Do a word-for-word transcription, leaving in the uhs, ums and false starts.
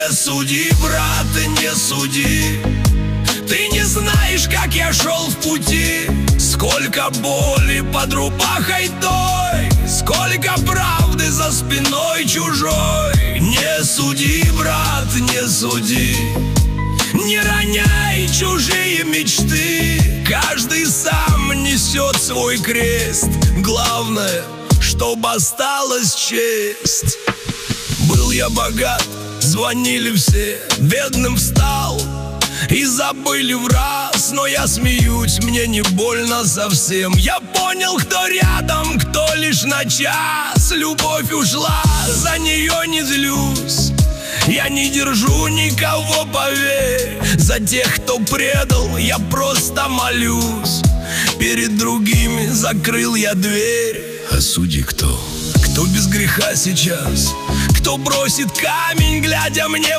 Не суди, брат, не суди. Ты не знаешь, как я шел в пути. Сколько боли под рубахой той, сколько правды за спиной чужой. Не суди, брат, не суди. Не роняй чужие мечты. Каждый сам несет свой крест. Главное, чтобы осталась честь. Был я богат, звонили все, бедным стал и забыли в раз. Но я смеюсь, мне не больно совсем. Я понял, кто рядом, кто лишь на час. Любовь ушла, за нее не злюсь. Я не держу никого, поверь. За тех, кто предал, я просто молюсь. Перед другими закрыл я дверь. А судьи кто? Кто без греха сейчас? Кто бросит камень, глядя мне